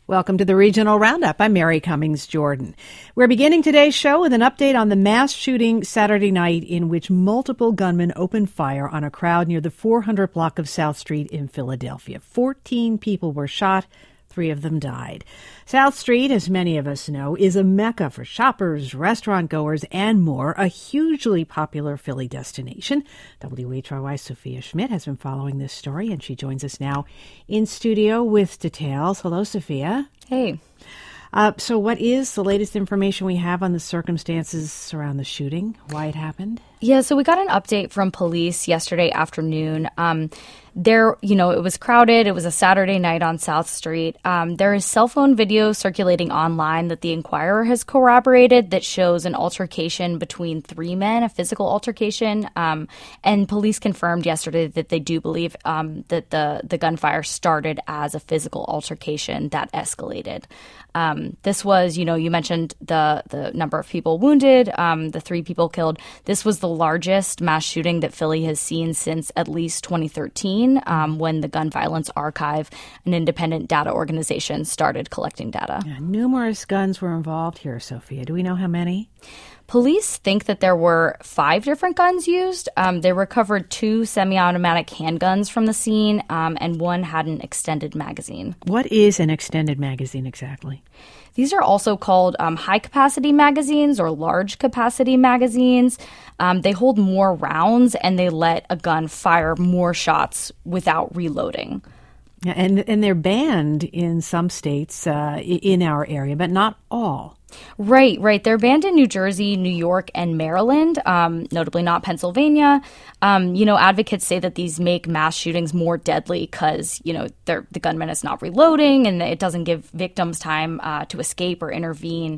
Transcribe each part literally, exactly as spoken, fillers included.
Welcome to the Regional Roundup. I'm Mary Cummings Jordan. We're beginning today's show with an update on the mass shooting Saturday night in which multiple gunmen opened fire on a crowd near the four hundred block of South Street in Philadelphia. fourteen people were shot. Three of them died. South Street, as many of us know, is a mecca for shoppers, restaurant goers, and more, a hugely popular Philly destination. W H Y Y's Sophia Schmidt has been following this story, and she joins us now in studio with details. Hello, Sophia. Hey. Uh, so what is the latest information we have on the circumstances around the shooting, why it happened? Yeah, so we got an update from police yesterday afternoon. Um, there, you know, it was crowded. It was a Saturday night on South Street. Um, there is cell phone video circulating online that the Inquirer has corroborated that shows an altercation between three men, a physical altercation. Um, and police confirmed yesterday that they do believe um, that the, the gunfire started as a physical altercation that escalated. Um, this was, you know, you mentioned the the number of people wounded, um, the three people killed. This was the largest mass shooting that Philly has seen since at least twenty thirteen, um, when the Gun Violence Archive, an independent data organization, started collecting data. Yeah, numerous guns were involved here, Sophia. Do we know how many? Police think that there were five different guns used. Um, they recovered two semi-automatic handguns from the scene, um, and one had an extended magazine. What is an extended magazine exactly? These are also called um, high-capacity magazines or large-capacity magazines. Um, they hold more rounds, and they let a gun fire more shots without reloading. Yeah, and, and they're banned in some states uh, in our area, but not all. Right, right. They're banned in New Jersey, New York, and Maryland, um, notably not Pennsylvania. Um, you know, advocates say that these make mass shootings more deadly because, you know, the gunman is not reloading and it doesn't give victims time uh, to escape or intervene.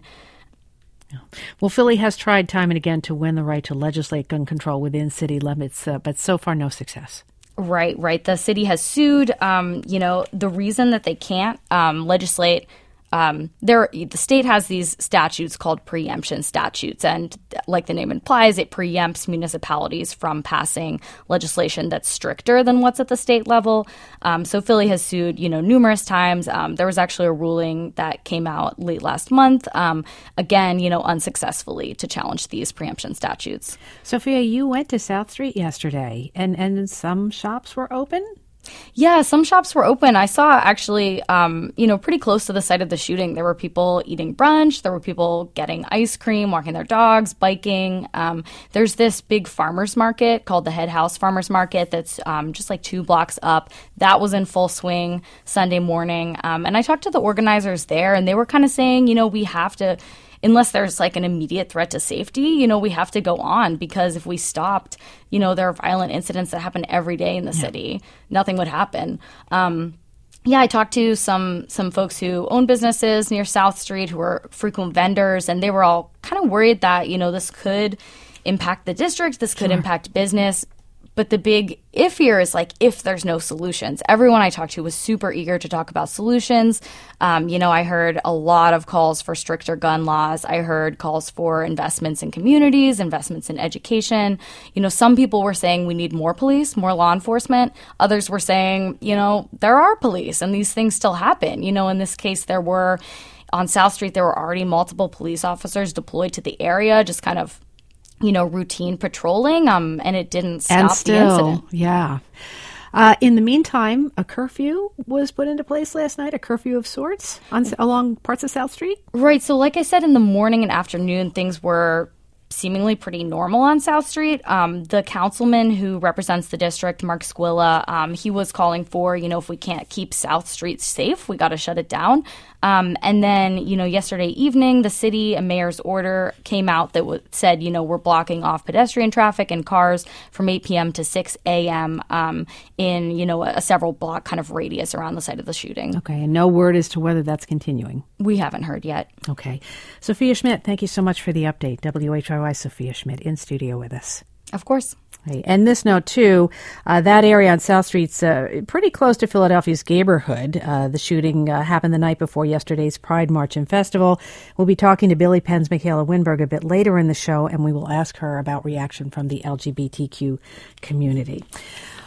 Well, Philly has tried time and again to win the right to legislate gun control within city limits, uh, but so far no success. Right, right. The city has sued. Um, you know, the reason that they can't um, legislate Um, there, the state has these statutes called preemption statutes, and like the name implies, it preempts municipalities from passing legislation that's stricter than what's at the state level. Um, so Philly has sued, you know, numerous times. Um, there was actually a ruling that came out late last month, um, again, you know, unsuccessfully to challenge these preemption statutes. Sophia, you went to South Street yesterday, and, and some shops were open? Yeah, some shops were open. I saw actually, um, you know, pretty close to the site of the shooting, there were people eating brunch. There were people getting ice cream, walking their dogs, biking. Um, there's this big farmers market called the Head House Farmers Market that's um, just like two blocks up. That was in full swing Sunday morning. Um, and I talked to the organizers there, and they were kind of saying, you know, we have to, unless there's like an immediate threat to safety, you know, we have to go on, because if we stopped, you know, there are violent incidents that happen every day in the yeah. city. Nothing would happen. Um, yeah, I talked to some some folks who own businesses near South Street who were frequent vendors, and they were all kind of worried that, you know, this could impact the district, this could sure. impact business. But the big if here is like if there's no solutions. Everyone I talked to was super eager to talk about solutions. Um, you know, I heard a lot of calls for stricter gun laws. I heard calls for investments in communities, investments in education. You know, some people were saying we need more police, more law enforcement. Others were saying, you know, there are police and these things still happen. You know, in this case, there were on South Street, there were already multiple police officers deployed to the area, just kind of, you know, routine patrolling, um, and it didn't stop and still, the incident. Yeah. Uh, in the meantime, a curfew was put into place last night, a curfew of sorts on, along parts of South Street? Right. So like I said, in the morning and afternoon, things were seemingly pretty normal on South Street. Um, the councilman who represents the district, Mark Squilla, um, he was calling for, you know, if we can't keep South Street safe, we got to shut it down. Um, and then, you know, yesterday evening, the city and mayor's order came out that w- said, you know, we're blocking off pedestrian traffic and cars from eight p.m. to six a.m. Um, in, you know, a, a several block kind of radius around the site of the shooting. Okay. And no word as to whether that's continuing? We haven't heard yet. Okay. Sophia Schmidt, thank you so much for the update. W H Y Y Sophia Schmidt in studio with us. Of course. And this note, too, uh, that area on South Street's uh, pretty close to Philadelphia's neighborhood. Uh, the shooting uh, happened the night before yesterday's Pride March and Festival. We'll be talking to Billy Penn's Michaela Winberg a bit later in the show, and we will ask her about reaction from the L G B T Q community.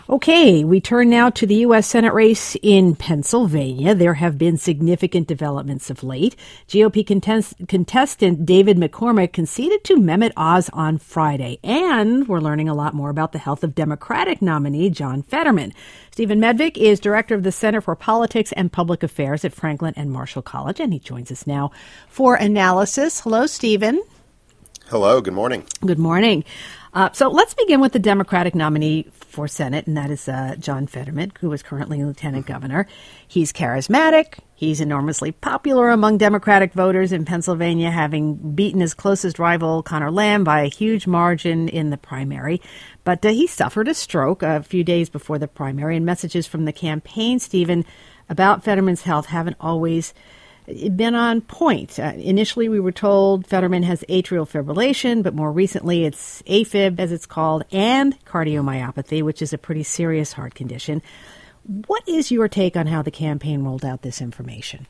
Okay, we turn now to the U S. Senate race in Pennsylvania. There have been significant developments of late. G O P contest- contestant David McCormick conceded to Mehmet Oz on Friday, and we're learning a lot more about the health of Democratic nominee John Fetterman. Stephen Medvick is director of the Center for Politics and Public Affairs at Franklin and Marshall College, and he joins us now for analysis. Hello, Stephen. Hello, good morning. Good morning. Uh, so let's begin with the Democratic nominee for Senate, and that is uh, John Fetterman, who is currently lieutenant governor. He's charismatic. He's enormously popular among Democratic voters in Pennsylvania, having beaten his closest rival, Conor Lamb, by a huge margin in the primary. But uh, he suffered a stroke a few days before the primary, and messages from the campaign, Stephen, about Fetterman's health haven't always been on point. Uh, initially, we were told Fetterman has atrial fibrillation, but more recently it's AFib, as it's called, and cardiomyopathy, which is a pretty serious heart condition. What is your take on how the campaign rolled out this information?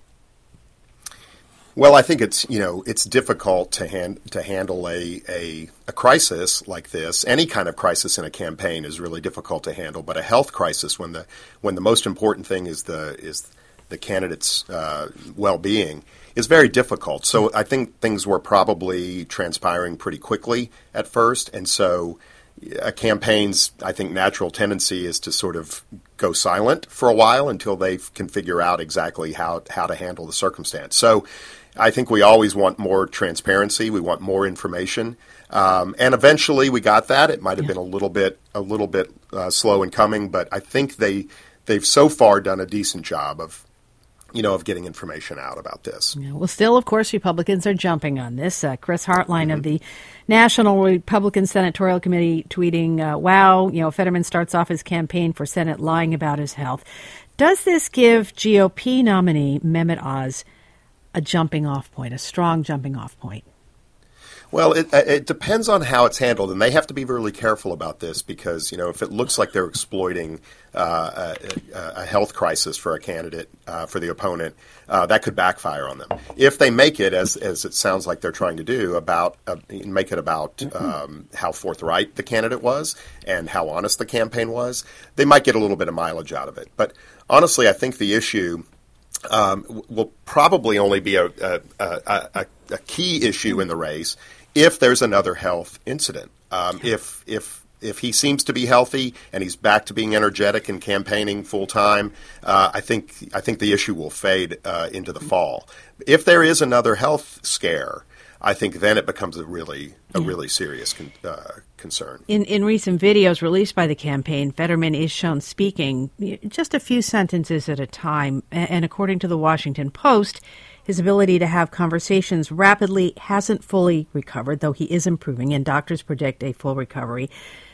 Well, I think it's, you know, it's difficult to hand, to handle a, a a crisis like this. Any kind of crisis in a campaign is really difficult to handle, but a health crisis, when the when the most important thing is the is the candidate's uh, well-being, is very difficult. So I think things were probably transpiring pretty quickly at first, and so a campaign's, I think, natural tendency is to sort of go silent for a while until they can figure out exactly how how to handle the circumstance. So I think we always want more transparency. We want more information, um, and eventually we got that. It might have yeah. been a little bit a little bit uh, slow in coming, but I think they they've so far done a decent job of. you know, of getting information out about this. Yeah, well, still, of course, Republicans are jumping on this. Uh, Chris Hartline mm-hmm. of the National Republican Senatorial Committee tweeting, uh, wow, you know, Fetterman starts off his campaign for Senate lying about his health. Does this give G O P nominee Mehmet Oz a jumping off point, a strong jumping off point? Well, it, it depends on how it's handled, and they have to be really careful about this because, you know, if it looks like they're exploiting uh, a, a health crisis for a candidate, uh, for the opponent, uh, that could backfire on them. If they make it, as as it sounds like they're trying to do, about uh, make it about um, how forthright the candidate was and how honest the campaign was, they might get a little bit of mileage out of it. But honestly, I think the issue um, will probably only be a, a, a, a, a key issue in the race if there's another health incident. Um, if if if he seems to be healthy and he's back to being energetic and campaigning full time, uh, I think I think the issue will fade uh, into the fall. If there is another health scare, I think then it becomes a really a really serious con- uh, concern. In in recent videos released by the campaign, Fetterman is shown speaking just a few sentences at a time, and according to the Washington Post, his ability to have conversations rapidly hasn't fully recovered, though he is improving, and doctors predict a full recovery.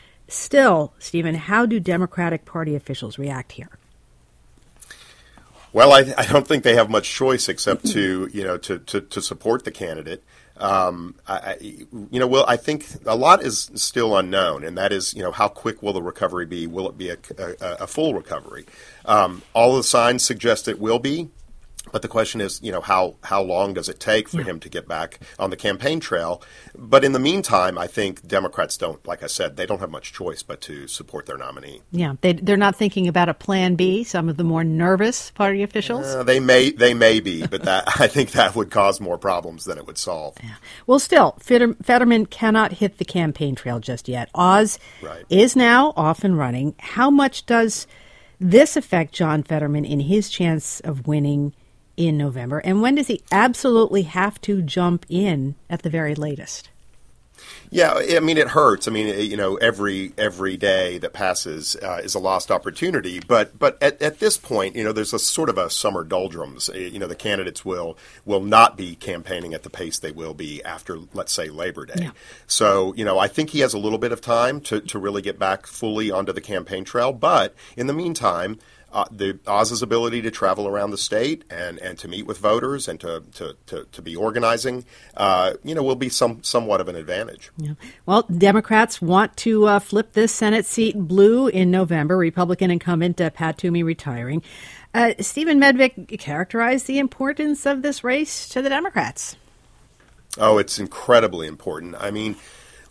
Still, Stephen, how do Democratic Party officials react here? Well, I, I don't think they have much choice except to, you know, to, to, to support the candidate. Um, I, I, you know, well, I think a lot is still unknown, and that is, you know, how quick will the recovery be? Will it be a, a, a full recovery? Um, all the signs suggest it will be. But the question is, you know, how, how long does it take for yeah. him to get back on the campaign trail? But in the meantime, I think Democrats don't, like I said, they don't have much choice but to support their nominee. Yeah, they, they're not thinking about a plan B, some of the more nervous party officials? Uh, they may they may be, but that I think that would cause more problems than it would solve. Yeah. Well, still, Fetterman cannot hit the campaign trail just yet. Oz right. is now off and running. How much does this affect John Fetterman in his chance of winning in November? And when does he absolutely have to jump in at the very latest? Yeah, I mean, it hurts. I mean, you know, every every day that passes uh, is a lost opportunity. But but at, at this point, you know, there's a sort of a summer doldrums. You know, the candidates will will not be campaigning at the pace they will be after, let's say, Labor Day. Yeah. So, you know, I think he has a little bit of time to, to really get back fully onto the campaign trail. But in the meantime, Uh, the Oz's ability to travel around the state and, and to meet with voters and to to, to, to be organizing, uh, you know, will be some somewhat of an advantage. Yeah. Well, Democrats want to uh, flip this Senate seat blue in November. Republican incumbent uh, Pat Toomey retiring. Uh, Stephen Medvick characterized the importance of this race to the Democrats. Oh, it's incredibly important. I mean,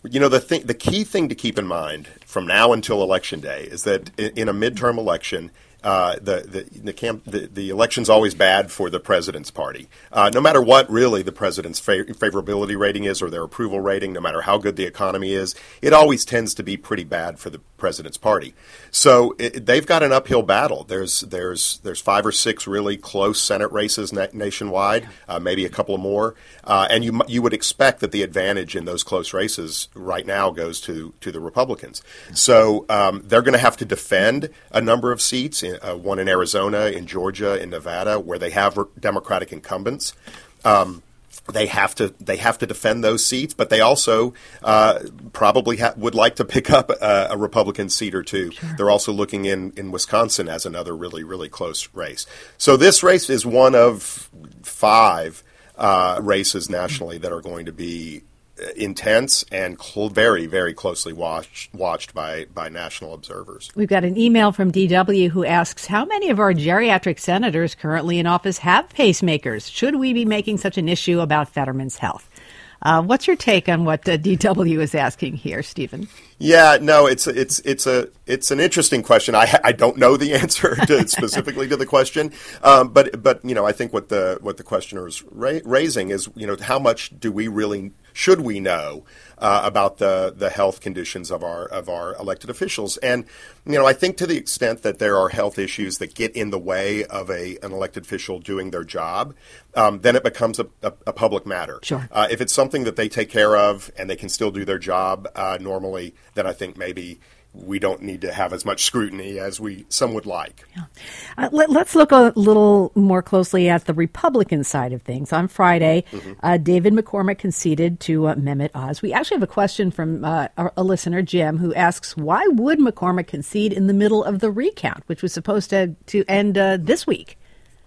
You know, the thing, the key thing to keep in mind from now until Election Day is that in a midterm election, Uh, the the the, camp, the the election's always bad for the president's party. Uh, no matter what, really, the president's fa- favorability rating is or their approval rating, no matter how good the economy is, it always tends to be pretty bad for the president's party. So it, they've got an uphill battle. There's there's there's five or six really close Senate races na- nationwide, uh, maybe a couple more, uh, and you you would expect that the advantage in those close races right now goes to to the Republicans. So um, they're going to have to defend a number of seats. In, Uh, one in Arizona, in Georgia, in Nevada, where they have re- Democratic incumbents. Um, they have to they have to defend those seats, but they also uh, probably ha- would like to pick up a, a Republican seat or two. Sure. They're also looking in, in Wisconsin as another really, really close race. So this race is one of five uh, races nationally that are going to be intense and cl- very, very closely watched watched by, by national observers. We've got an email from D W who asks, how many of our geriatric senators currently in office have pacemakers? Should we be making such an issue about Fetterman's health? Uh, what's your take on what uh, D W is asking here, Stephen? Yeah, no, it's it's it's a it's an interesting question. I I don't know the answer to, specifically to the question, um, but but you know I think what the what the questioner is ra- raising is you know how much do we really should we know uh, about the the health conditions of our of our elected officials? And you know I think to the extent that there are health issues that get in the way of a an elected official doing their job, um, then it becomes a, a, a public matter. Sure. Uh, if it's something that they take care of and they can still do their job uh, normally, then I think maybe we don't need to have as much scrutiny as we some would like. Yeah. Uh, let, let's look a little more closely at the Republican side of things. On Friday, mm-hmm. uh, David McCormick conceded to uh, Mehmet Oz. We actually have a question from uh, a, a listener, Jim, who asks, why would McCormick concede in the middle of the recount, which was supposed to, to end uh, this week?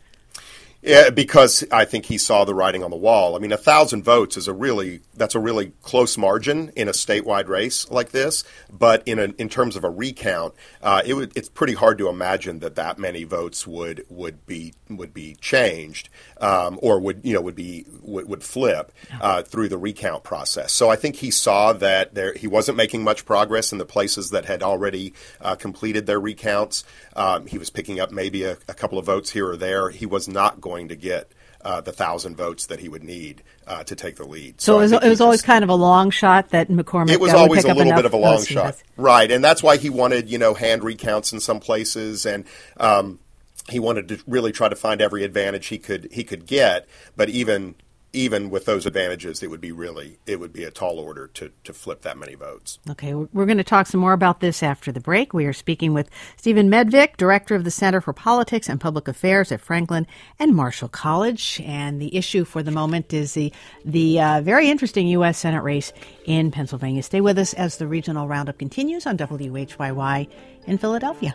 Yeah, because I think he saw the writing on the wall. I mean, a thousand votes is a really that's a really close margin in a statewide race like this. But in a, in terms of a recount, uh, it would, it's pretty hard to imagine that that many votes would would be would be changed um, or would you know would be would, would flip uh, through the recount process. So I think he saw that there he wasn't making much progress in the places that had already uh, completed their recounts. Um, he was picking up maybe a, a couple of votes here or there. He was not going to get uh, the thousand votes that he would need uh, to take the lead. So, so it was, it was always just, kind of a long shot that McCormick. It was uh, always a little bit of a long shot, yes. Right? And that's why he wanted, you know, hand recounts in some places, and um, he wanted to really try to find every advantage he could he could get. But even. Even with those advantages, it would be really, it would be a tall order to, to flip that many votes. Okay, we're going to talk some more about this after the break. We are speaking with Stephen Medvick, Director of the Center for Politics and Public Affairs at Franklin and Marshall College. And the issue for the moment is the, the uh, very interesting U S Senate race in Pennsylvania. Stay with us as the Regional Roundup continues on W H Y Y in Philadelphia.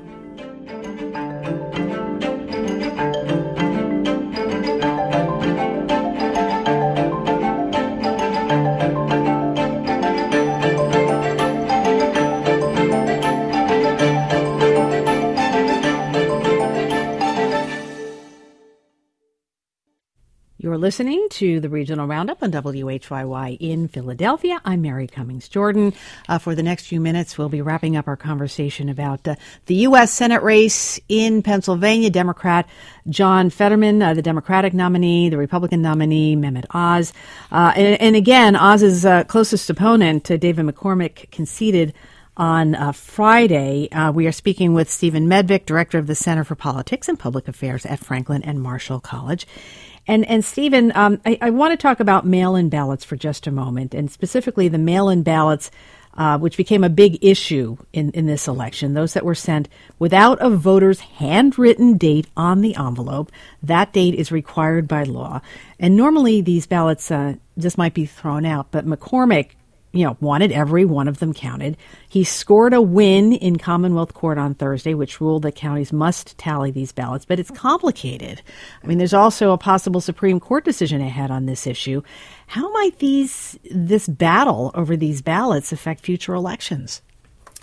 You're listening to the Regional Roundup on W H Y Y in Philadelphia. I'm Mary Cummings Jordan. Uh, for the next few minutes, we'll be wrapping up our conversation about uh, the U S Senate race in Pennsylvania. Democrat John Fetterman, uh, the Democratic nominee, the Republican nominee, Mehmet Oz. Uh, and, and again, Oz's uh, closest opponent, uh, David McCormick, conceded on uh, Friday. Uh, we are speaking with Stephen Medvick, Director of the Center for Politics and Public Affairs at Franklin and Marshall College. And, and Stephen, um, I, I want to talk about mail-in ballots for just a moment, and specifically the mail-in ballots, uh, which became a big issue in, in this election, those that were sent without a voter's handwritten date on the envelope. That date is required by law. And normally these ballots uh, just might be thrown out, but McCormick you know, wanted every one of them counted. He scored a win in Commonwealth Court on Thursday, which ruled that counties must tally these ballots. But it's complicated. I mean, there's also a possible Supreme Court decision ahead on this issue. How might these this battle over these ballots affect future elections?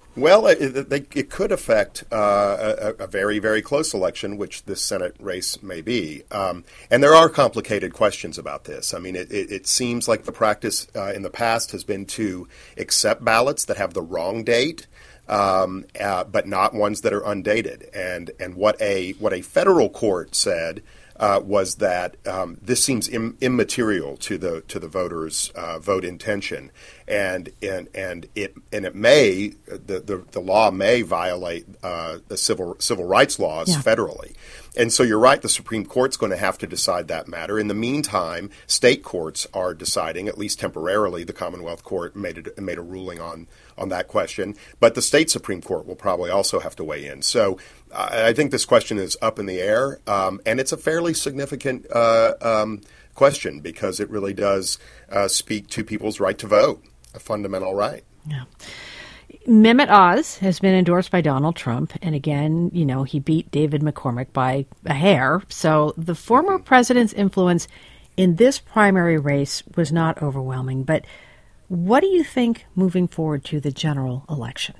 Well, it, it, it could affect uh, a, a very, very close election, which this Senate race may be. Um, and there are complicated questions about this. I mean, it, it, it seems like the practice uh, in the past has been to accept ballots that have the wrong date, um, uh, but not ones that are undated. And and what a what a federal court said Uh, was that um, this seems Im- immaterial to the to the voters' uh, vote intention, and and and it and it may the the, the law may violate uh, the civil civil rights laws yeah. federally, and so you're right. The Supreme Court's going to have to decide that matter. In the meantime, state courts are deciding, at least temporarily. The Commonwealth Court made a, made a ruling on on that question, but the state Supreme Court will probably also have to weigh in. So I think this question is up in the air, um, and it's a fairly significant uh, um, question because it really does uh, speak to people's right to vote, a fundamental right. Yeah. Mehmet Oz has been endorsed by Donald Trump, and again, you know, he beat David McCormick by a hair. So the former mm-hmm. president's influence in this primary race was not overwhelming. But what do you think moving forward to the general election?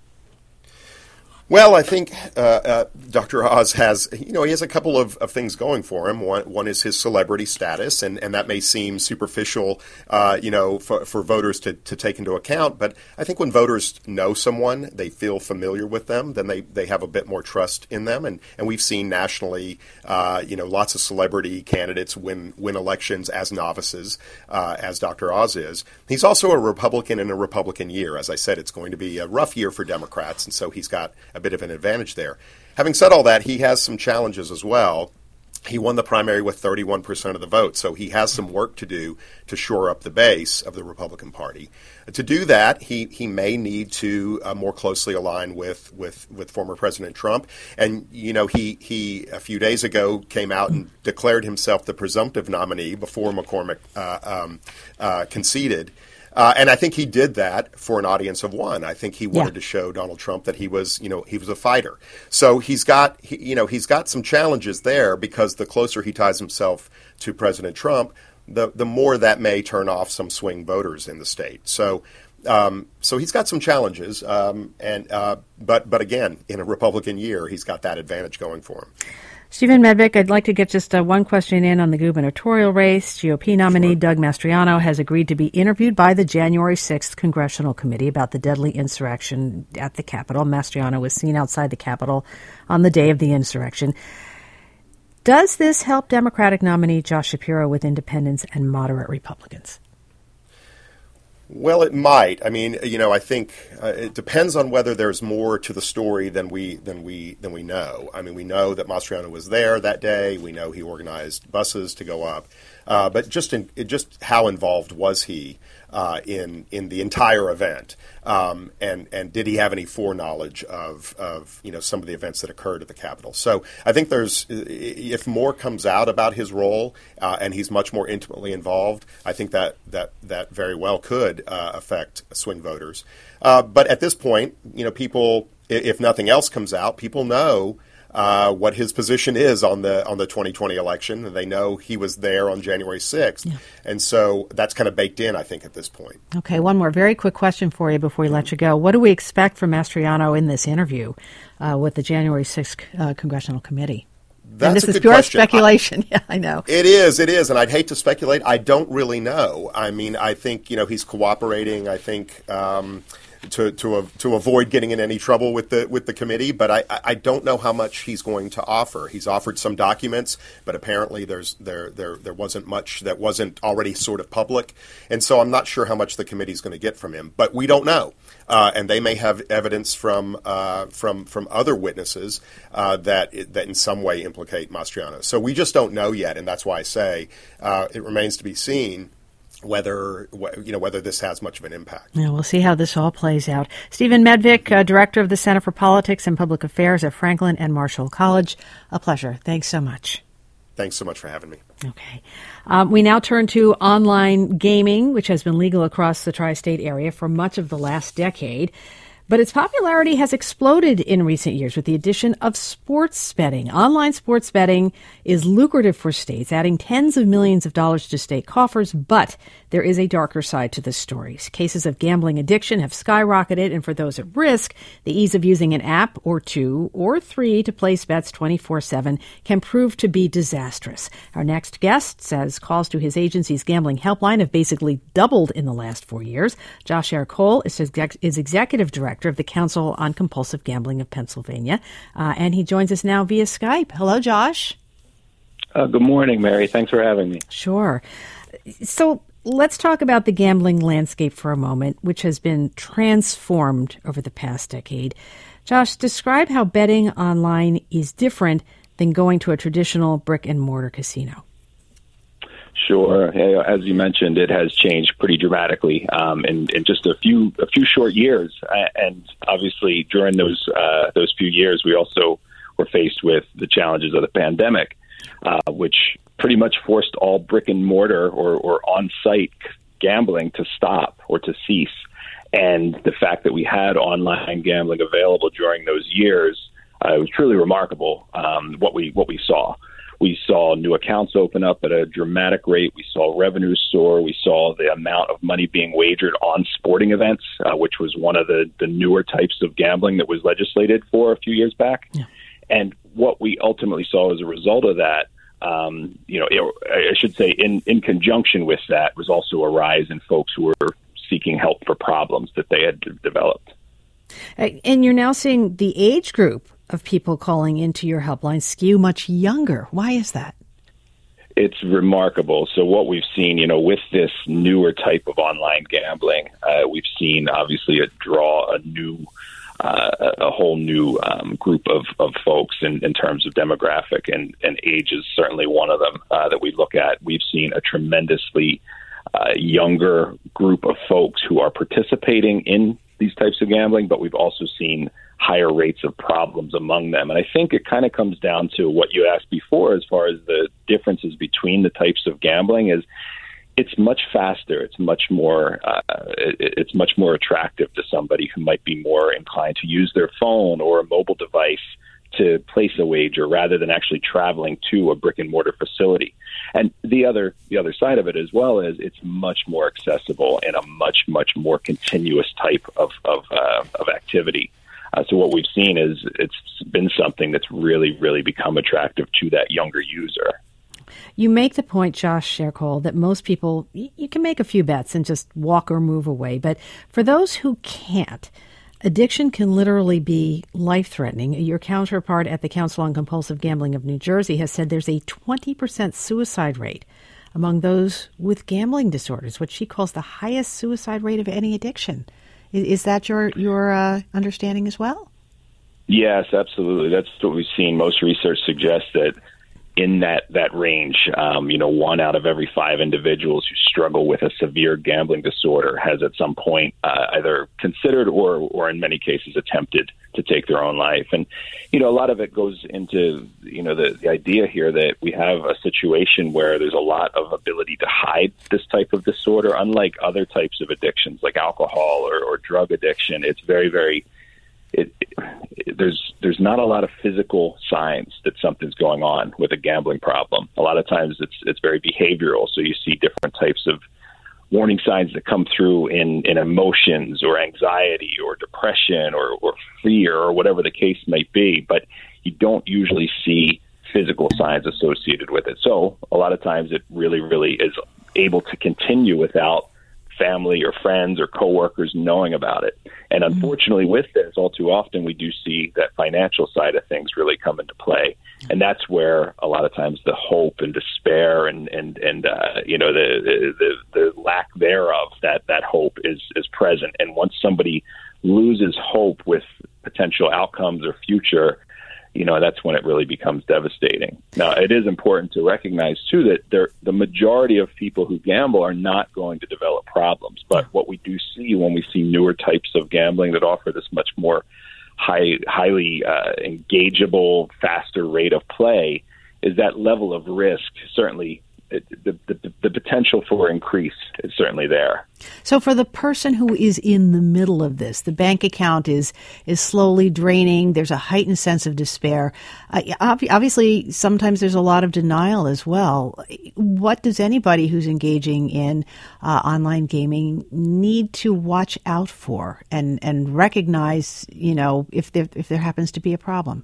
Well, I think uh, uh, Doctor Oz has, you know, he has a couple of, of things going for him. One, one is his celebrity status, and, and that may seem superficial, uh, you know, for, for voters to, to take into account. But I think when voters know someone, they feel familiar with them, then they, they have a bit more trust in them. And, and we've seen nationally, uh, you know, lots of celebrity candidates win win elections as novices, uh, as Doctor Oz is. He's also a Republican in a Republican year. As I said, it's going to be a rough year for Democrats, and so he's got a bit of an advantage there. Having said all that, he has some challenges as well. He won the primary with thirty-one percent of the vote, so he has some work to do to shore up the base of the Republican Party. To do that, he, he may need to uh, more closely align with, with, with former President Trump. And, you know, he, he a few days ago came out and declared himself the presumptive nominee before McCormick uh, um, uh, conceded. Uh, and I think he did that for an audience of one. I think he wanted yeah. to show Donald Trump that he was, you know, he was a fighter. So he's got, he, you know, he's got some challenges there because the closer he ties himself to President Trump, the the more that may turn off some swing voters in the state. So, um, so he's got some challenges. Um, and uh, but but again, in a Republican year, he's got that advantage going for him. Stephen Medvick, I'd like to get just uh, one question in on the gubernatorial race. G O P nominee sure. Doug Mastriano has agreed to be interviewed by the January sixth Congressional Committee about the deadly insurrection at the Capitol. Mastriano was seen outside the Capitol on the day of the insurrection. Does this help Democratic nominee Josh Shapiro with independents and moderate Republicans? Well, it might. I mean, you know, I think uh, it depends on whether there's more to the story than we than we than we know. I mean, we know that Mastriano was there that day. We know he organized buses to go up, uh, but just in just how involved was he uh, in in the entire event? Um, and and did he have any foreknowledge of of you know some of the events that occurred at the Capitol? So I think there's if more comes out about his role uh, and he's much more intimately involved, I think that that that very well could uh, affect swing voters. Uh, but at this point, you know, people, if nothing else comes out, people know uh, what his position is on the on the twenty twenty election. They know he was there on January sixth. Yeah. And so that's kind of baked in, I think, at this point. Okay, one more very quick question for you before we let you go. What do we expect from Mastriano in this interview uh, with the January sixth uh, Congressional Committee? That's and this a is good pure question. speculation. I, yeah, I know. It is, it is, and I'd hate to speculate. I don't really know. I mean, I think, you know, he's cooperating, I think, um, to to uh, to avoid getting in any trouble with the with the committee, but I, I don't know how much he's going to offer. He's offered some documents, but apparently there's there there there wasn't much that wasn't already sort of public, and so I'm not sure how much the committee's going to get from him. But we don't know, uh, and they may have evidence from uh, from from other witnesses uh, that that in some way implicate Mastriano. So we just don't know yet, and that's why I say uh, it remains to be seen whether you know whether this has much of an impact. Yeah, we'll see how this all plays out. Stephen Medvick, uh, Director of the Center for Politics and Public Affairs at Franklin and Marshall College. A pleasure. Thanks so much. Thanks so much for having me. Okay. Um, we now turn to online gaming, which has been legal across the tri-state area for much of the last decade. But its popularity has exploded in recent years with the addition of sports betting. Online sports betting is lucrative for states, adding tens of millions of dollars to state coffers, but there is a darker side to the stories. Cases of gambling addiction have skyrocketed, and for those at risk, the ease of using an app or two or three to place bets twenty-four seven can prove to be disastrous. Our next guest says calls to his agency's gambling helpline have basically doubled in the last four years. Josh Ercole is, exec- is executive director of the Council on Compulsive Gambling of Pennsylvania, uh, and he joins us now via Skype. Hello, Josh. Uh, good morning, Mary. Thanks for having me. Sure. So let's talk about the gambling landscape for a moment, which has been transformed over the past decade. Josh, describe how betting online is different than going to a traditional brick-and-mortar casino. Sure. As you mentioned, it has changed pretty dramatically um, in, in just a few a few short years. And obviously, during those uh, those few years, we also were faced with the challenges of the pandemic, uh, which pretty much forced all brick and mortar or, or on-site gambling to stop or to cease. And the fact that we had online gambling available during those years, uh, it was truly remarkable um, what we what we saw. We saw new accounts open up at a dramatic rate. We saw revenues soar. We saw the amount of money being wagered on sporting events, uh, which was one of the, the newer types of gambling that was legislated for a few years back. Yeah. And what we ultimately saw as a result of that, um, you know, it, I should say in, in conjunction with that was also a rise in folks who were seeking help for problems that they had developed. And you're now seeing the age group of people calling into your helpline skew much younger. Why is that? It's remarkable. So what we've seen, you know, with this newer type of online gambling, uh, we've seen obviously a draw a new, uh, a whole new um, group of, of folks in, in terms of demographic, and, and age is certainly one of them uh, that we look at. We've seen a tremendously uh, younger group of folks who are participating in these types of gambling, but we've also seen higher rates of problems among them. And I think it kind of comes down to what you asked before as far as the differences between the types of gambling is it's much faster. It's much more uh, it, it's much more attractive to somebody who might be more inclined to use their phone or a mobile device to place a wager rather than actually traveling to a brick and mortar facility. And the other the other side of it as well is it's much more accessible and a much, much more continuous type of, of, uh, of activity. Uh, so what we've seen is it's been something that's really, really become attractive to that younger user. You make the point, Josh Ercole, that most people, you can make a few bets and just walk or move away. But for those who can't, addiction can literally be life-threatening. Your counterpart at the Council on Compulsive Gambling of New Jersey has said there's a twenty percent suicide rate among those with gambling disorders, which she calls the highest suicide rate of any addiction. Is that your your uh, understanding as well? Yes, absolutely. That's what we've seen. Most research suggests that in that, that range, um, you know, one out of every five individuals who struggle with a severe gambling disorder has at some point uh, either considered or, or in many cases attempted to take their own life. And, you know, a lot of it goes into, you know, the, the idea here that we have a situation where there's a lot of ability to hide this type of disorder. Unlike other types of addictions like alcohol or, or drug addiction, it's very, very It, it, there's there's not a lot of physical signs that something's going on with a gambling problem. A lot of times it's it's very behavioral. So you see different types of warning signs that come through in, in emotions or anxiety or depression or, or fear or whatever the case might be. But you don't usually see physical signs associated with it. So a lot of times it really, really is able to continue without family or friends or coworkers knowing about it. And unfortunately with this, all too often we do see that financial side of things really come into play. And that's where a lot of times the hope and despair and, and, and uh, you know, the, the, the lack thereof, that, that hope is, is present. And once somebody loses hope with potential outcomes or future, you know, that's when it really becomes devastating. Now, it is important to recognize, too, that there, the majority of people who gamble are not going to develop problems. But what we do see when we see newer types of gambling that offer this much more high, highly uh, engageable, faster rate of play is that level of risk certainly it, the, the the potential for increase is certainly there. So for the person who is in the middle of this, the bank account is is slowly draining. There's a heightened sense of despair. Uh, ob- obviously, sometimes there's a lot of denial as well. What does anybody who's engaging in uh, online gaming need to watch out for and, and recognize, you know, if there, if there happens to be a problem?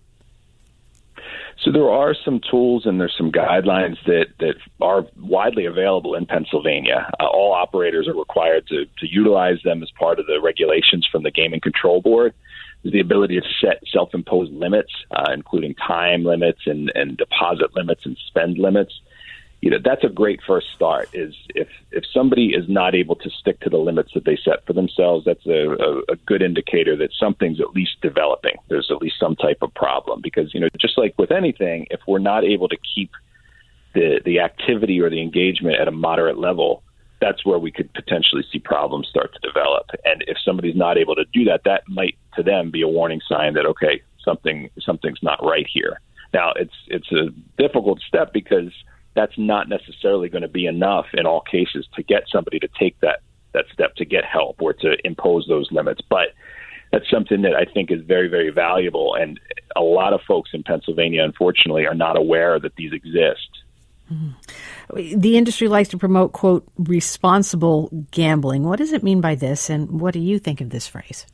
So there are some tools and there's some guidelines that, that are widely available in Pennsylvania. Uh, all operators are required to, to utilize them as part of the regulations from the Gaming Control Board. There's the ability to set self-imposed limits, uh, including time limits and, and deposit limits and spend limits. You know, that's a great first start. Is if if somebody is not able to stick to the limits that they set for themselves, that's a, a, a good indicator that something's at least developing. There's at least some type of problem, because, you know, just like with anything, if we're not able to keep the the activity or the engagement at a moderate level, that's where we could potentially see problems start to develop. And if somebody's not able to do that, that might to them be a warning sign that, okay, something something's not right here. Now, it's it's a difficult step because that's not necessarily going to be enough in all cases to get somebody to take that, that step to get help or to impose those limits. But that's something that I think is very, very valuable. And a lot of folks in Pennsylvania, unfortunately, are not aware that these exist. Mm-hmm. The industry likes to promote, quote, responsible gambling. What does it mean by this, and what do you think of this phrase?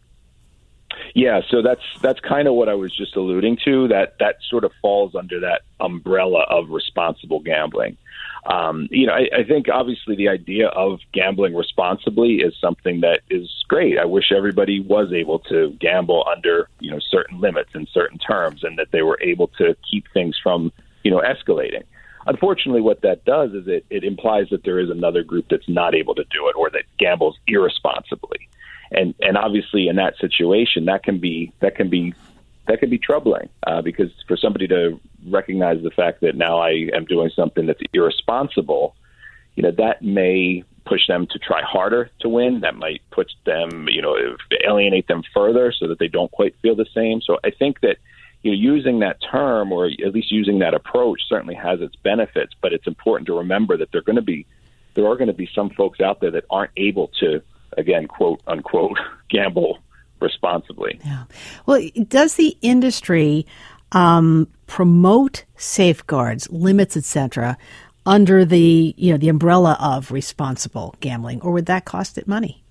Yeah, so that's that's kind of what I was just alluding to. That that sort of falls under that umbrella of responsible gambling. Um, you know, I, I think obviously the idea of gambling responsibly is something that is great. I wish everybody was able to gamble under, you know, certain limits and certain terms, and that they were able to keep things from, you know, escalating. Unfortunately, what that does is it, it implies that there is another group that's not able to do it, or that gambles irresponsibly. And and obviously, in that situation, that can be that can be that can be troubling uh, because for somebody to recognize the fact that now I am doing something that's irresponsible, you know, that may push them to try harder to win. That might push them, you know, alienate them further so that they don't quite feel the same. So I think that, you know, using that term, or at least using that approach, certainly has its benefits. But it's important to remember that there are going to be there are going to be some folks out there that aren't able to, again, quote unquote, gamble responsibly. Yeah. Well, does the industry um, promote safeguards, limits, et cetera, under the you know the umbrella of responsible gambling, or would that cost it money?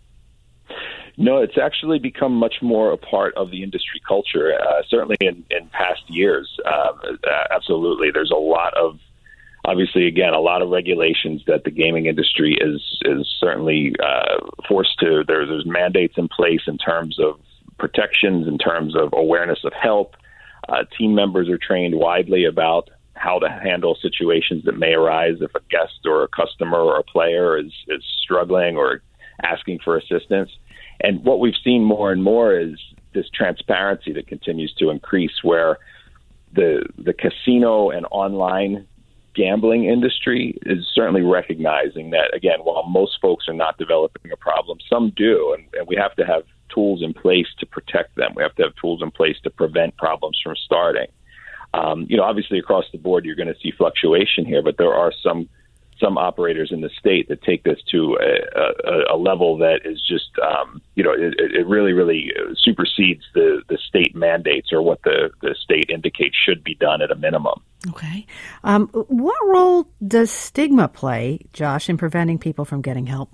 No, it's actually become much more a part of the industry culture. Uh, certainly in, in past years, uh, absolutely. There's a lot of Obviously, again, a lot of regulations that the gaming industry is is certainly uh, forced to. There, there's mandates in place in terms of protections, in terms of awareness of help. Uh, team members are trained widely about how to handle situations that may arise if a guest or a customer or a player is, is struggling or asking for assistance. And what we've seen more and more is this transparency that continues to increase, where the the casino and online gambling industry is certainly recognizing that, again, while most folks are not developing a problem, some do, and, and we have to have tools in place to protect them. We have to have tools in place to prevent problems from starting. Um, you know, obviously across the board, you're going to see fluctuation here, but there are some some operators in the state that take this to a, a, a level that is just, um, you know, it, it really, really supersedes the, the state mandates or what the, the state indicates should be done at a minimum. Okay. Um, what role does stigma play, Josh, in preventing people from getting help?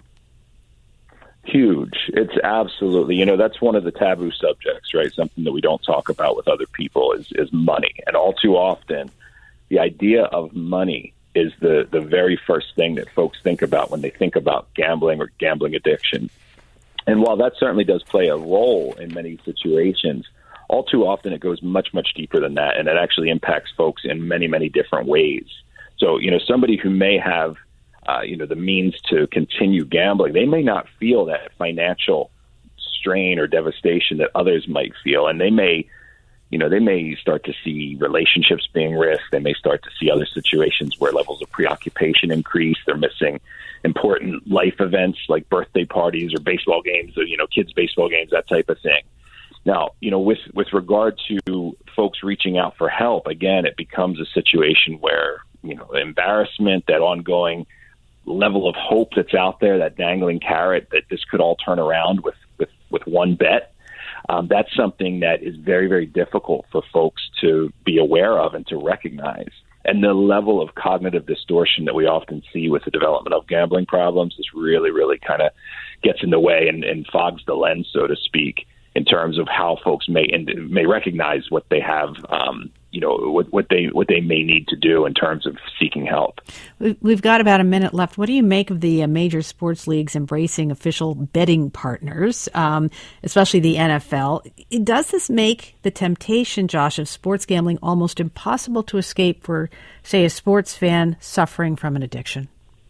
Huge. It's absolutely, you know, that's one of the taboo subjects, right? Something that we don't talk about with other people is, is money. And all too often, the idea of money is the, the very first thing that folks think about when they think about gambling or gambling addiction. And while that certainly does play a role in many situations, all too often it goes much, much deeper than that, and it actually impacts folks in many, many different ways. So, you know, somebody who may have, uh, you know, the means to continue gambling, they may not feel that financial strain or devastation that others might feel, and they may You know, they may start to see relationships being risked. They may start to see other situations where levels of preoccupation increase. They're missing important life events like birthday parties or baseball games, or, you know, kids' baseball games, that type of thing. Now, you know, with, with regard to folks reaching out for help, again, it becomes a situation where you know, embarrassment, that ongoing level of hope that's out there, that dangling carrot that this could all turn around with, with, with one bet. Um, that's something that is very, very difficult for folks to be aware of and to recognize. And the level of cognitive distortion that we often see with the development of gambling problems is really, really kind of gets in the way and, and fogs the lens, so to speak, in terms of how folks may and may recognize what they have, um, you know, what, what they what they may need to do in terms of seeking help. We've got about a minute left. What do you make of the uh, major sports leagues embracing official betting partners, um, especially the N F L? Does this make the temptation, Josh, of sports gambling almost impossible to escape for, say, a sports fan suffering from an addiction?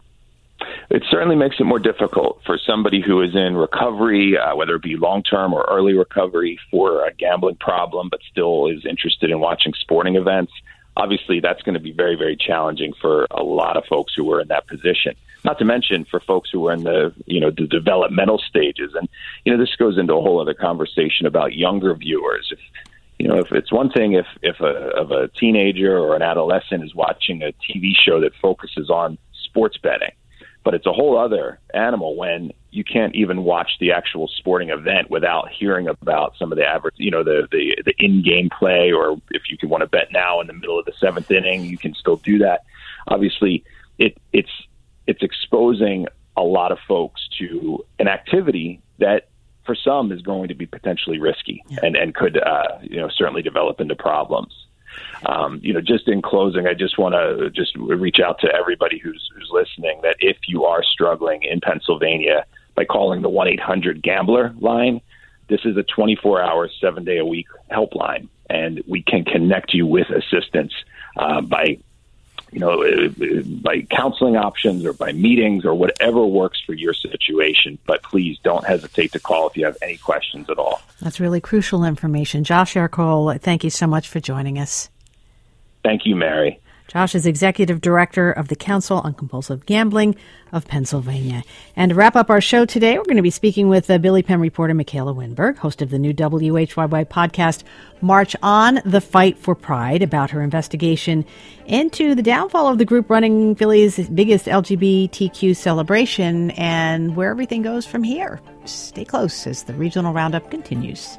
It certainly makes it more difficult for somebody who is in recovery, uh, whether it be long-term or early recovery for a gambling problem, but still is interested in watching sporting events. Obviously, that's going to be very, very challenging for a lot of folks who are in that position. Not to mention for folks who are in the, you know, the developmental stages. And, you know, this goes into a whole other conversation about younger viewers. If, you know, if it's one thing if, if a, if a teenager or an adolescent is watching a T V show that focuses on sports betting, but it's a whole other animal when you can't even watch the actual sporting event without hearing about some of the average, you know, the, the, the in-game play, or if you can want to bet now in the middle of the seventh inning, you can still do that. Obviously, it, it's it's exposing a lot of folks to an activity that for some is going to be potentially risky yeah. and, and could, uh, you know, certainly develop into problems. Um, you know, just in closing, I just want to just reach out to everybody who's who's listening that if you are struggling in Pennsylvania, by calling the one eight hundred gambler line, this is a twenty-four hour, seven day a week helpline, and we can connect you with assistance uh, by, you know, by counseling options or by meetings or whatever works for your situation. But please don't hesitate to call if you have any questions at all. That's really crucial information. Josh Yarkol, thank you so much for joining us. Thank you, Mary. Josh is Executive Director of the Council on Compulsive Gambling of Pennsylvania. And to wrap up our show today, we're going to be speaking with uh, Billy Penn reporter Michaela Winberg, host of the new W H Y Y podcast, March On, The Fight for Pride, about her investigation into the downfall of the group running Philly's biggest L G B T Q celebration and where everything goes from here. Stay close as the Regional Roundup continues.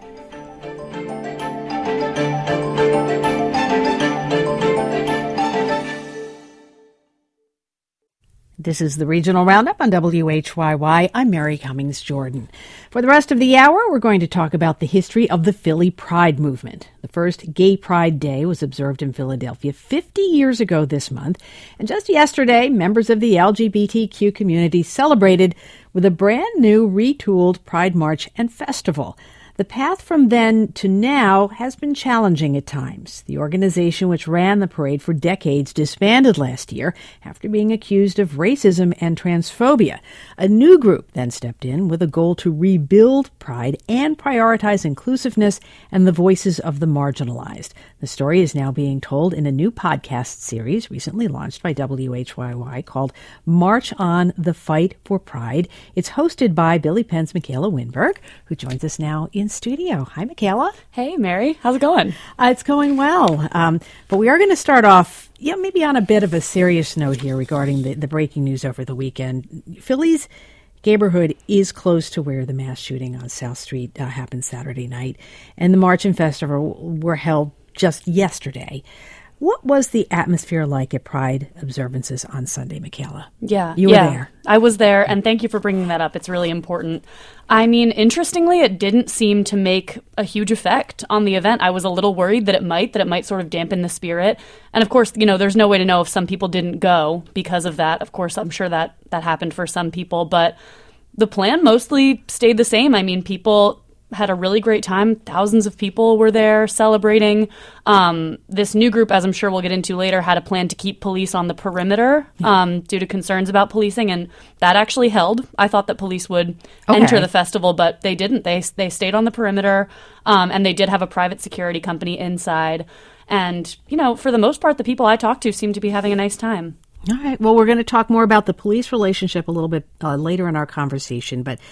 This is the Regional Roundup on W H Y Y. I'm Mary Cummings Jordan. For the rest of the hour, we're going to talk about the history of the Philly Pride movement. The first Gay Pride Day was observed in Philadelphia fifty years ago this month. And just yesterday, members of the L G B T Q community celebrated with a brand new retooled Pride March and Festival. The path from then to now has been challenging at times. The organization which ran the parade for decades disbanded last year after being accused of racism and transphobia. A new group then stepped in with a goal to rebuild Pride and prioritize inclusiveness and the voices of the marginalized. The story is now being told in a new podcast series recently launched by W H Y Y called March On, The Fight for Pride. It's hosted by Billy Penn's Michaela Winberg, who joins us now in studio. Hi, Michaela. Hey, Mary. How's it going? Uh, it's going well. Um, but we are going to start off, yeah, maybe on a bit of a serious note here regarding the, the breaking news over the weekend. Philly's neighborhood is close to where the mass shooting on South Street uh, happened Saturday night, and the March and Festival were held just yesterday. What was the atmosphere like at Pride observances on Sunday, Michaela? Yeah. You were yeah, there. I was there, and thank you for bringing that up. It's really important. I mean, interestingly, it didn't seem to make a huge effect on the event. I was a little worried that it might, that it might sort of dampen the spirit. And of course, you know, there's no way to know if some people didn't go because of that. Of course, I'm sure that that happened for some people, but the plan mostly stayed the same. I mean, people had a really great time. Thousands of people were there celebrating. Um, this new group, as I'm sure we'll get into later, had a plan to keep police on the perimeter um, due to concerns about policing, and that actually held. I thought that police would okay. enter the festival, but they didn't. They they stayed on the perimeter, um, and they did have a private security company inside. And, you know, for the most part, the people I talked to seemed to be having a nice time. All right. Well, we're going to talk more about the police relationship a little bit uh, later in our conversation, but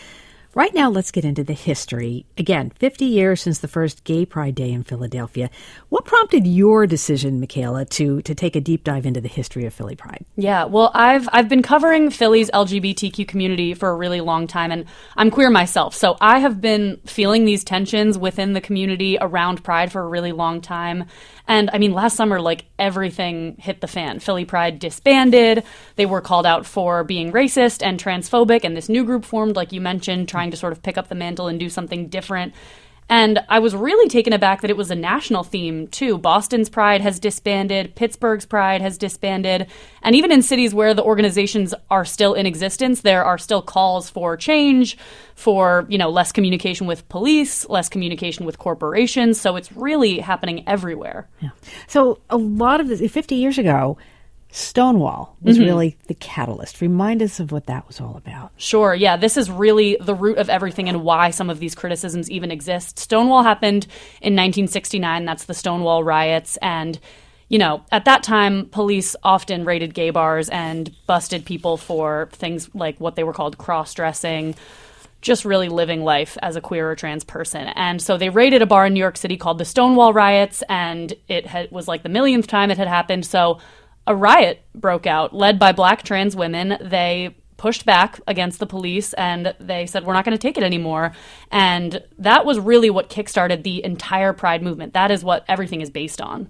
Right now, let's get into the history. Again, fifty years since the first Gay Pride Day in Philadelphia. What prompted your decision, Michaela, to to take a deep dive into the history of Philly Pride? Yeah, well, I've I've been covering Philly's L G B T Q community for a really long time, and I'm queer myself, so I have been feeling these tensions within the community around Pride for a really long time. And I mean, last summer, like, everything hit the fan. Philly Pride disbanded. They were called out for being racist and transphobic, and this new group formed, like you mentioned, trying to sort of pick up the mantle and do something different. And I was really taken aback that it was a national theme, too. Boston's Pride has disbanded, Pittsburgh's Pride has disbanded, and even in cities where the organizations are still in existence, there are still calls for change, for, you know, less communication with police, less communication with corporations, so it's really happening everywhere. Yeah. So a lot of this, fifty years ago, Stonewall was mm-hmm. really the catalyst. Remind us of what that was all about. Sure. Yeah, this is really the root of everything and why some of these criticisms even exist. Stonewall happened in nineteen sixty-nine. That's the Stonewall riots. And, you know, at that time, police often raided gay bars and busted people for things like what they were called cross-dressing, just really living life as a queer or trans person. And so they raided a bar in New York City called the Stonewall riots, and it had, was like the millionth time it had happened. So a riot broke out, led by Black trans women. They pushed back against the police, and they said, we're not going to take it anymore. And that was really what kickstarted the entire Pride movement. That is what everything is based on.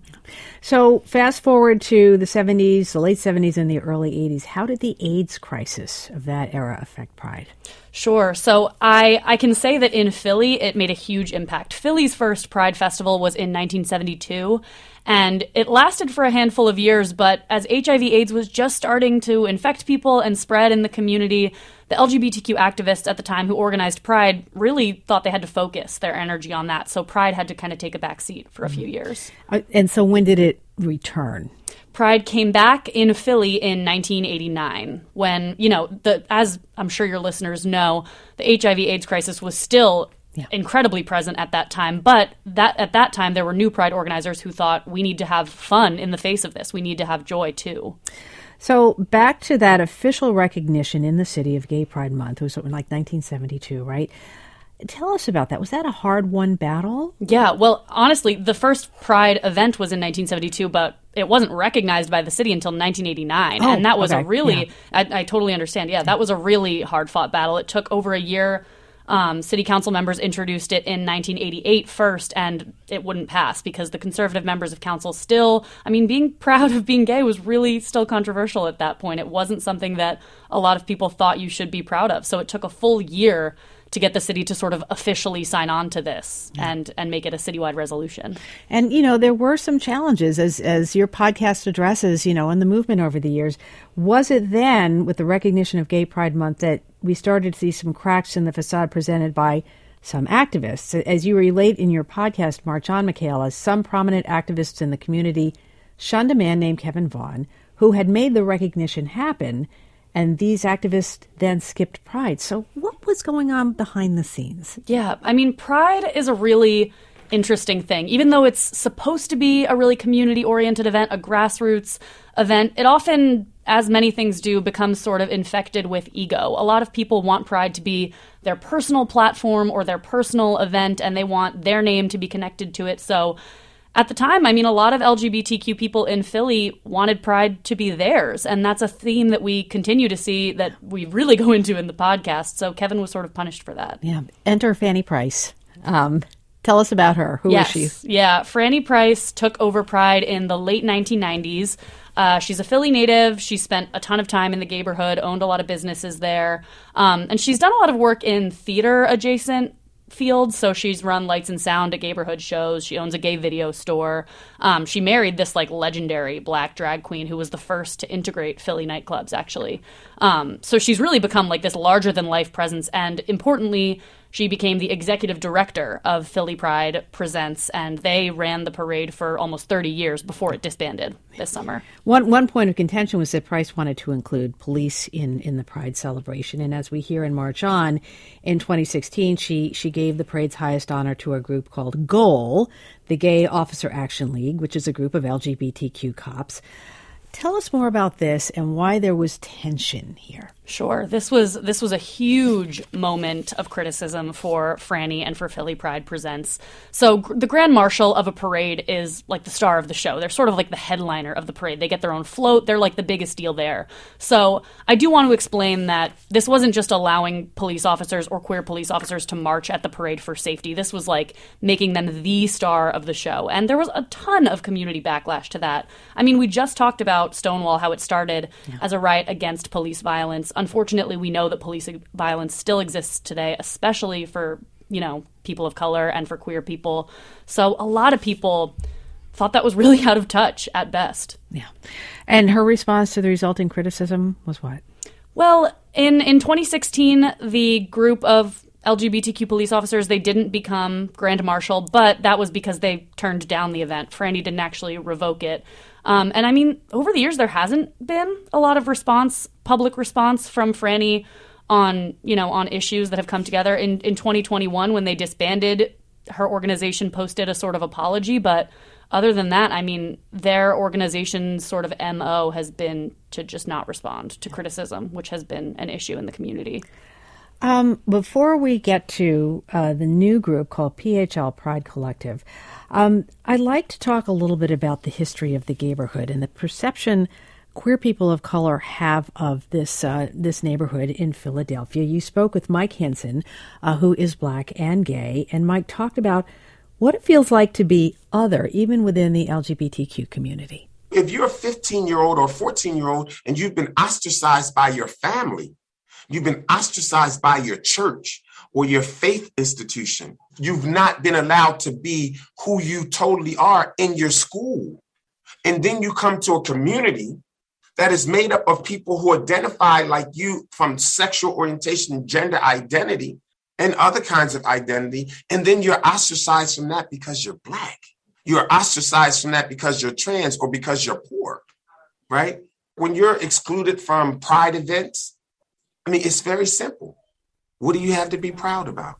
So fast forward to the seventies, the late seventies and the early eighties. How did the AIDS crisis of that era affect Pride? Sure. So I, I can say that in Philly, it made a huge impact. Philly's first Pride Festival was in nineteen seventy-two, and it lasted for a handful of years, but as H I V AIDS was just starting to infect people and spread in the community, the L G B T Q activists at the time who organized Pride really thought they had to focus their energy on that. So Pride had to kind of take a back seat for a few years. Uh, and so when did it return? Pride came back in Philly in nineteen eighty-nine when, you know, the as I'm sure your listeners know, the H I V AIDS crisis was still yeah. incredibly present at that time. But that at that time, there were new Pride organizers who thought we need to have fun in the face of this. We need to have joy, too. So back to that official recognition in the city of Gay Pride Month. It was something like nineteen seventy-two, right? Tell us about that. Was that a hard-won battle? Yeah, well, honestly, the first Pride event was in nineteen seventy-two, but it wasn't recognized by the city until nineteen eighty-nine. Oh, and that was okay. a really, yeah. I, I totally understand. Yeah, that was a really hard-fought battle. It took over a year. Um, city council members introduced it in nineteen eighty-eight first, and it wouldn't pass because the conservative members of council still, I mean, being proud of being gay was really still controversial at that point. It wasn't something that a lot of people thought you should be proud of. So it took a full year to get the city to sort of officially sign on to this yeah. and, and make it a citywide resolution. And, you know, there were some challenges as, as your podcast addresses, you know, and the movement over the years. Was it then, with the recognition of Gay Pride Month, that we started to see some cracks in the facade presented by some activists? As you relate in your podcast, March On, Michaela, some prominent activists in the community shunned a man named Kevin Vaughn, who had made the recognition happen, and these activists then skipped Pride. So what was going on behind the scenes? Yeah, I mean, Pride is a really interesting thing. Even though it's supposed to be a really community-oriented event, a grassroots event, it often, as many things do, becomes sort of infected with ego. A lot of people want Pride to be their personal platform or their personal event, and they want their name to be connected to it. So at the time, I mean, a lot of L G B T Q people in Philly wanted Pride to be theirs, and that's a theme that we continue to see that we really go into in the podcast. So Kevin was sort of punished for that. Yeah. Enter Fanny Price. Um, tell us about her. Who yes. is she? Yeah. Franny Price took over Pride in the late nineteen nineties. Uh, she's a Philly native. She spent a ton of time in the gayborhood, owned a lot of businesses there. Um, and she's done a lot of work in theater-adjacent fields. So she's run lights and sound at gayborhood shows. She owns a gay video store. Um, she married this like legendary Black drag queen who was the first to integrate Philly nightclubs, actually. Um, so she's really become like this larger-than-life presence. And importantly, she became the executive director of Philly Pride Presents, and they ran the parade for almost thirty years before it disbanded this summer. One one point of contention was that Price wanted to include police in, in the Pride celebration. And as we hear in March On, in twenty sixteen, she, she gave the parade's highest honor to a group called GOAL, the Gay Officer Action League, which is a group of L G B T Q cops. Tell us more about this and why there was tension here. Sure. This was this was a huge moment of criticism for Franny and for Philly Pride Presents. So gr- the Grand Marshal of a parade is like the star of the show. They're sort of like the headliner of the parade. They get their own float. They're like the biggest deal there. So I do want to explain that this wasn't just allowing police officers or queer police officers to march at the parade for safety. This was like making them the star of the show. And there was a ton of community backlash to that. I mean, we just talked about Stonewall, how it started yeah. as a riot against police violence. Unfortunately, we know that police violence still exists today, especially for, you know, people of color and for queer people. So a lot of people thought that was really out of touch at best. Yeah. And her response to the resulting criticism was what? Well, in, in twenty sixteen, the group of L G B T Q police officers, they didn't become Grand Marshal, but that was because they turned down the event. Franny didn't actually revoke it. Um, and I mean, over the years, there hasn't been a lot of response, public response from Franny on, you know, on issues that have come together. In, in twenty twenty-one, when they disbanded, her organization posted a sort of apology. But other than that, I mean, their organization's sort of M O has been to just not respond to criticism, which has been an issue in the community. Um, before we get to uh, the new group called P H L Pride Collective, um, I'd like to talk a little bit about the history of the neighborhood and the perception queer people of color have of this uh, this neighborhood in Philadelphia. You spoke with Mike Hinson, uh, who is Black and gay, and Mike talked about what it feels like to be other, even within the L G B T Q community. If you're a fifteen-year-old or fourteen-year-old and you've been ostracized by your family, you've been ostracized by your church or your faith institution, you've not been allowed to be who you totally are in your school. And then you come to a community that is made up of people who identify like you from sexual orientation, gender identity, and other kinds of identity. And then you're ostracized from that because you're Black. You're ostracized from that because you're trans or because you're poor, right? When you're excluded from pride events, I mean, it's very simple. What do you have to be proud about?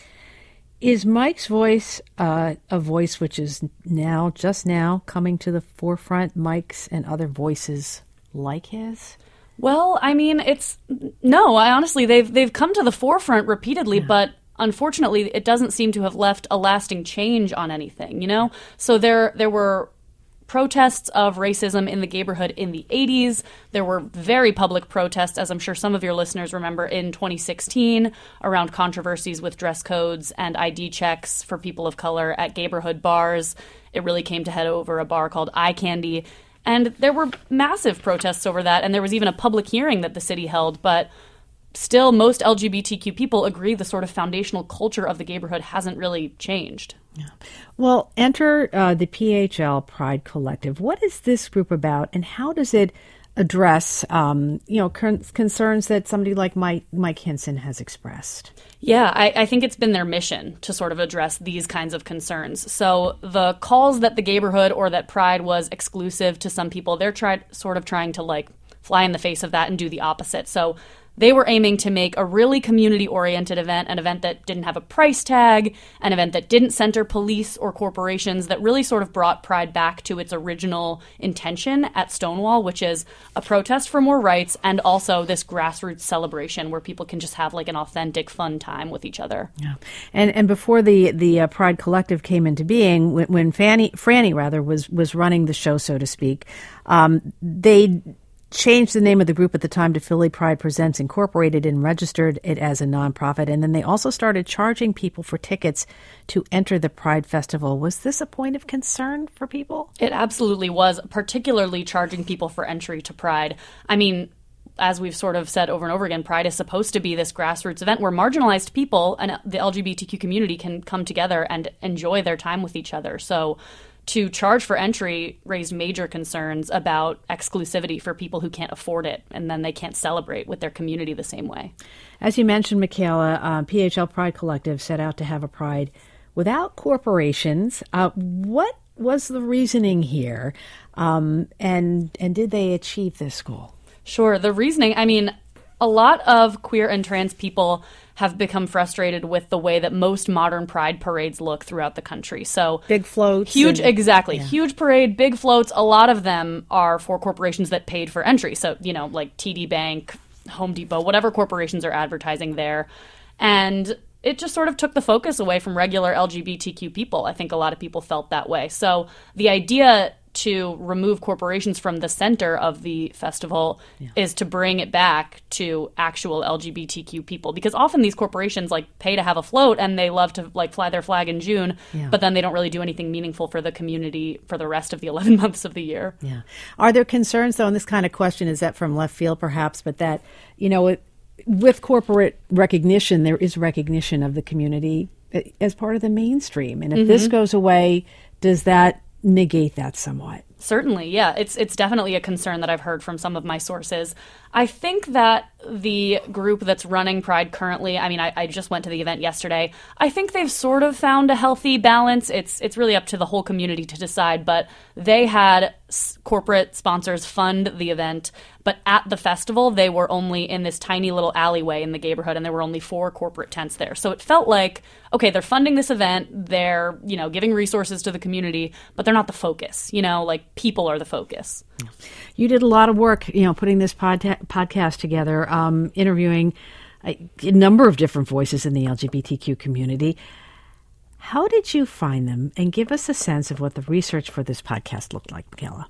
Is Mike's voice uh, a voice which is now, just now, coming to the forefront, Mike's and other voices like his? Well, I mean, it's no. I honestly, they've they've come to the forefront repeatedly, yeah. but unfortunately, it doesn't seem to have left a lasting change on anything. You know, so there there were protests of racism in the neighborhood in the eighties. There were very public protests, as I'm sure some of your listeners remember, in twenty sixteen around controversies with dress codes and I D checks for people of color at neighborhood bars. It really came to head over a bar called Eye Candy. And there were massive protests over that, and there was even a public hearing that the city held. But still, most L G B T Q people agree the sort of foundational culture of the neighborhood hasn't really changed. Yeah. Well, enter uh, the P H L Pride Collective. What is this group about, and how does it address, um, you know, con- concerns that somebody like Mike Mike Hinson has expressed? Yeah, I, I think it's been their mission to sort of address these kinds of concerns. So the calls that the neighborhood or that Pride was exclusive to some people, they're tried sort of trying to like fly in the face of that and do the opposite. So they were aiming to make a really community-oriented event, an event that didn't have a price tag, an event that didn't center police or corporations, that really sort of brought Pride back to its original intention at Stonewall, which is a protest for more rights and also this grassroots celebration where people can just have like an authentic, fun time with each other. Yeah, and and before the the uh, Pride Collective came into being, when, when Fanny Franny rather was was running the show, so to speak, um, they changed the name of the group at the time to Philly Pride Presents Incorporated and registered it as a nonprofit. And then they also started charging people for tickets to enter the Pride Festival. Was this a point of concern for people? It absolutely was, particularly charging people for entry to Pride. I mean, as we've sort of said over and over again, Pride is supposed to be this grassroots event where marginalized people and the L G B T Q community can come together and enjoy their time with each other. So to charge for entry raised major concerns about exclusivity for people who can't afford it, and then they can't celebrate with their community the same way. As you mentioned, Michaela, uh, P H L Pride Collective set out to have a Pride without corporations. Uh, what was the reasoning here, um, and and did they achieve this goal? Sure. The reasoning, I mean, a lot of queer and trans people have become frustrated with the way that most modern Pride parades look throughout the country. So big floats. Huge, and, exactly. Yeah. Huge parade, big floats. A lot of them are for corporations that paid for entry. So, you know, like T D Bank, Home Depot, whatever corporations are advertising there. And it just sort of took the focus away from regular L G B T Q people. I think a lot of people felt that way. So the idea to remove corporations from the center of the festival yeah. is to bring it back to actual L G B T Q people, because often these corporations like pay to have a float and they love to like fly their flag in June, yeah. but then they don't really do anything meaningful for the community for the rest of the eleven months of the year. Yeah. Are there concerns though, and this kind of question is that from left field perhaps, but that, you know, it, with corporate recognition, there is recognition of the community as part of the mainstream. And if mm-hmm. this goes away, does that negate that somewhat? Certainly, yeah. It's it's definitely a concern that I've heard from some of my sources. I think that the group that's running Pride currently, I mean, I, I just went to the event yesterday. I think they've sort of found a healthy balance. It's it's really up to the whole community to decide, but they had s- corporate sponsors fund the event, but at the festival, they were only in this tiny little alleyway in the neighborhood, and there were only four corporate tents there. So it felt like, okay, they're funding this event, they're, you know, giving resources to the community, but they're not the focus, you know, like people are the focus. You did a lot of work, you know, putting this pod- podcast together, um, interviewing a, a number of different voices in the L G B T Q community. How did you find them? And give us a sense of what the research for this podcast looked like, Michaela.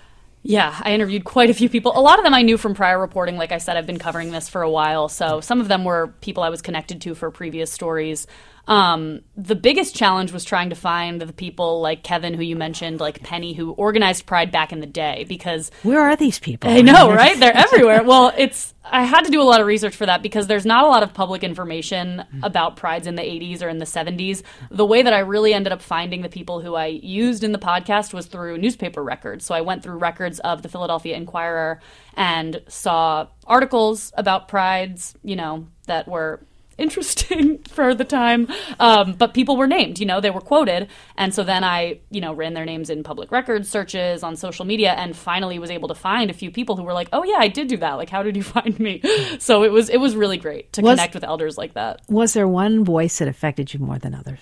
Yeah, I interviewed quite a few people. A lot of them I knew from prior reporting. Like I said, I've been covering this for a while. So some of them were people I was connected to for previous stories. Um, the biggest challenge was trying to find the people like Kevin, who you mentioned, like Penny, who organized Pride back in the day, because... Where are these people? I know, right? They're everywhere. Well, it's... I had to do a lot of research for that because there's not a lot of public information about Prides in the eighties or in the seventies. The way that I really ended up finding the people who I used in the podcast was through newspaper records. So I went through records of the Philadelphia Inquirer and saw articles about Prides, you know, that were interesting for the time, um, but people were named, you know, they were quoted. And so then I, you know, ran their names in public records searches on social media and finally was able to find a few people who were like, oh yeah, I did do that. Like, how did you find me? So it was, it was really great to was, connect with elders like that. Was there one voice that affected you more than others?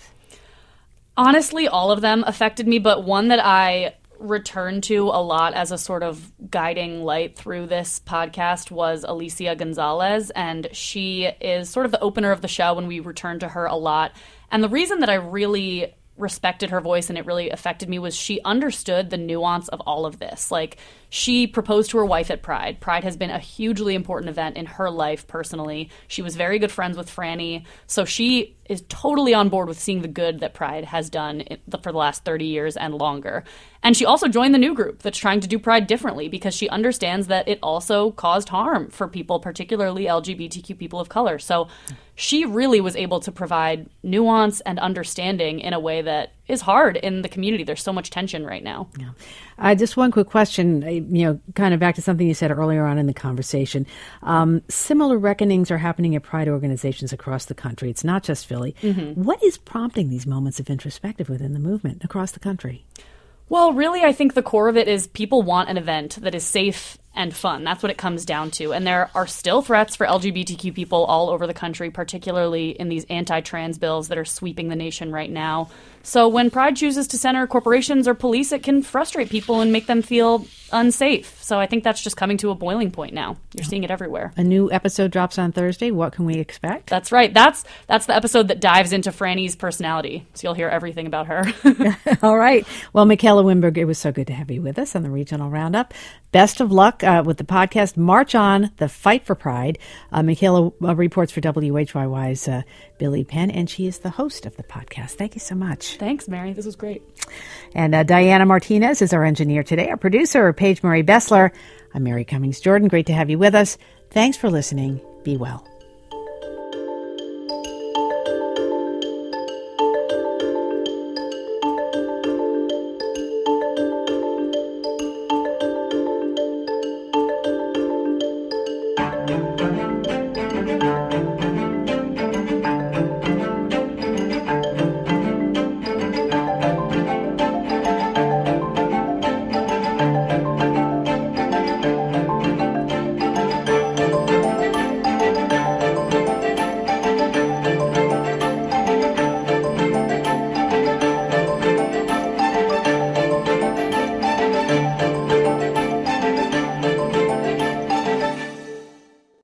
Honestly, all of them affected me, but one that I return to a lot as a sort of guiding light through this podcast was Alicia Gonzalez, and she is sort of the opener of the show, and we return to her a lot. And the reason that I really respected her voice and it really affected me was she understood the nuance of all of this. Like, she proposed to her wife at Pride. Pride has been a hugely important event in her life personally. She was very good friends with Franny, so she is totally on board with seeing the good that Pride has done for the last thirty years and longer. And she also joined the new group that's trying to do Pride differently because she understands that it also caused harm for people, particularly L G B T Q people of color. So she really was able to provide nuance and understanding in a way that is hard in the community. There's so much tension right now. Yeah. Uh, just one quick question, you know, kind of back to something you said earlier on in the conversation. Um, similar reckonings are happening at Pride organizations across the country. It's not just Philly. Mm-hmm. What is prompting these moments of introspective within the movement across the country? Well, really, I think the core of it is people want an event that is safe and fun. That's what it comes down to. And there are still threats for L G B T Q people all over the country, particularly in these anti-trans bills that are sweeping the nation right now. So when Pride chooses to center corporations or police, it can frustrate people and make them feel unsafe. So I think that's just coming to a boiling point now. You're seeing it everywhere. A new episode drops on Thursday. What can we expect? That's right. That's that's the episode that dives into Franny's personality. So you'll hear everything about her. All right. Well, Michaela Winberg, it was so good to have you with us on the Regional Roundup. Best of luck uh, with the podcast. March on, the fight for Pride. Uh, Michaela uh, reports for W H Y Y's uh, Billy Penn, and she is the host of the podcast. Thank you so much. Thanks, Mary. This was great. And uh, Diana Martinez is our engineer today. Our producer, Paige Marie Bessler. I'm Mary Cummings Jordan. Great to have you with us. Thanks for listening. Be well.